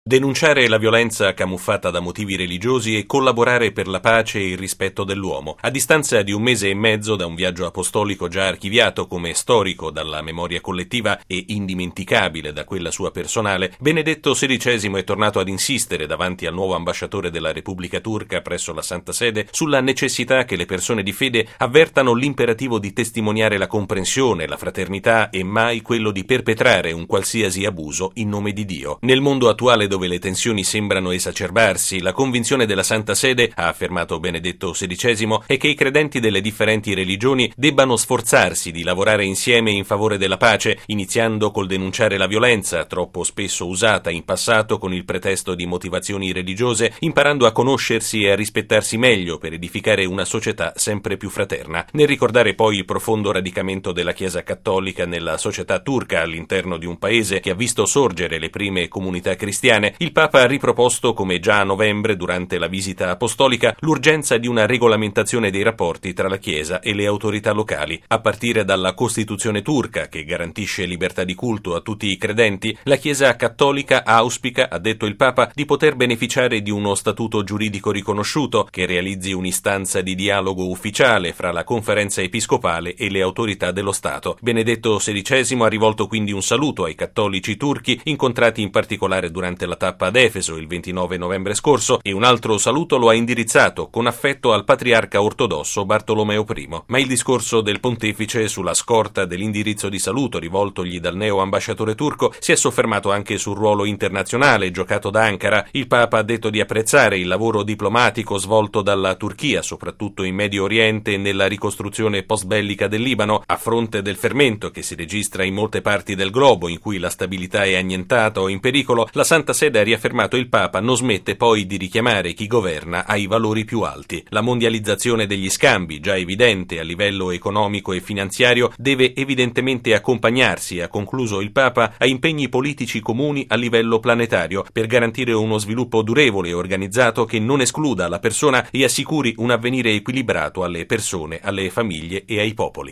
Denunciare la violenza camuffata da motivi religiosi e collaborare per la pace e il rispetto dell'uomo. A distanza di un mese e mezzo da un viaggio apostolico già archiviato come storico dalla memoria collettiva e indimenticabile da quella sua personale, Benedetto XVI è tornato ad insistere davanti al nuovo ambasciatore della Repubblica Turca presso la Santa Sede sulla necessità che le persone di fede avvertano l'imperativo di testimoniare la comprensione, la fraternità e mai quello di perpetrare un qualsiasi abuso in nome di Dio. Nel mondo attuale dove le tensioni sembrano esacerbarsi, la convinzione della Santa Sede, ha affermato Benedetto XVI, è che i credenti delle differenti religioni debbano sforzarsi di lavorare insieme in favore della pace, iniziando col denunciare la violenza, troppo spesso usata in passato con il pretesto di motivazioni religiose, imparando a conoscersi e a rispettarsi meglio per edificare una società sempre più fraterna. Nel ricordare poi il profondo radicamento della Chiesa cattolica nella società turca all'interno di un paese che ha visto sorgere le prime comunità cristiane, il Papa ha riproposto, come già a novembre durante la visita apostolica, l'urgenza di una regolamentazione dei rapporti tra la Chiesa e le autorità locali. A partire dalla Costituzione turca, che garantisce libertà di culto a tutti i credenti, la Chiesa cattolica auspica, ha detto il Papa, di poter beneficiare di uno statuto giuridico riconosciuto che realizzi un'istanza di dialogo ufficiale fra la Conferenza Episcopale e le autorità dello Stato. Benedetto XVI ha rivolto quindi un saluto ai cattolici turchi incontrati in particolare durante la tappa ad Efeso il 29 novembre scorso e un altro saluto lo ha indirizzato con affetto al patriarca ortodosso Bartolomeo I. Ma il discorso del pontefice, sulla scorta dell'indirizzo di saluto rivoltogli dal neo ambasciatore turco, si è soffermato anche sul ruolo internazionale giocato da Ankara. Il Papa ha detto di apprezzare il lavoro diplomatico svolto dalla Turchia, soprattutto in Medio Oriente e nella ricostruzione post-bellica del Libano, a fronte del fermento che si registra in molte parti del globo in cui la stabilità è annientata o in pericolo. La Santa Sede ha riaffermato il Papa non smette poi di richiamare chi governa ai valori più alti. La mondializzazione degli scambi, già evidente a livello economico e finanziario, deve evidentemente accompagnarsi, ha concluso il Papa, a impegni politici comuni a livello planetario per garantire uno sviluppo durevole e organizzato che non escluda la persona e assicuri un avvenire equilibrato alle persone, alle famiglie e ai popoli.